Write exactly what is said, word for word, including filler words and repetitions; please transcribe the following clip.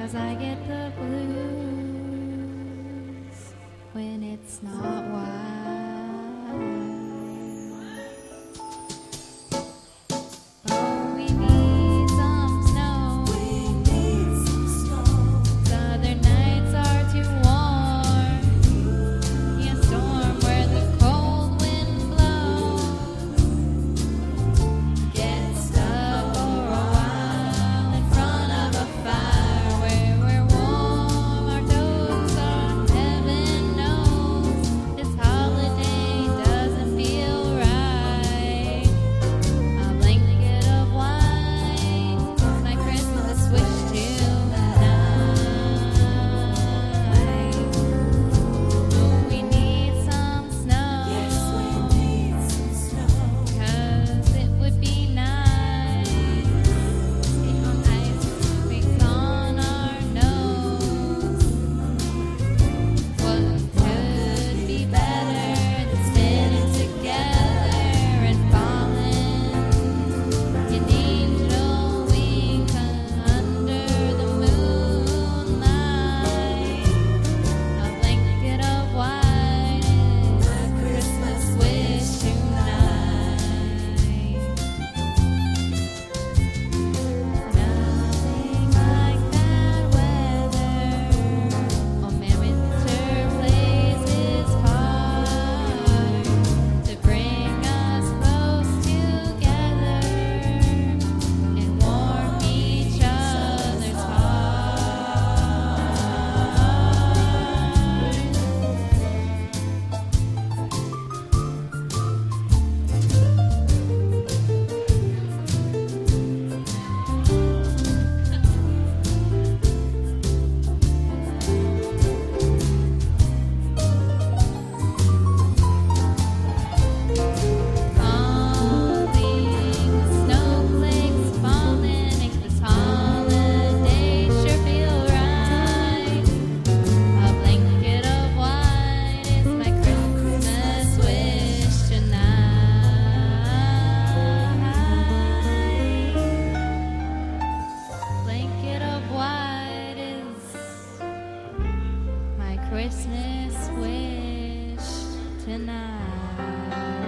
'cause I get the blues when it's not wild. Oh, we need some snow. We need some snow. Southern nights are too warm. Can't storm where the cold wind blows. Get stuck for a while in front of a fire where we're warm. Our toes are heaven knows. This holiday doesn't feel right. A blanket of white is my Christmas wish tonight. Oh, we need some snow. Yes, we need some snow. 'Cause it would be nice. Skate on ice, freaks on our nose. What could be better than standing together and falling in angel wings under the moonlight? A blanket of white is a Christmas wish tonight. Nothing like that weather. Oh man, winter plays his part to bring us close together and warm each other's Falling snowflakes falling makes this holiday sure feel right. A blanket of white is my Christmas wish tonight. Blanket of white is my Christmas wish tonight.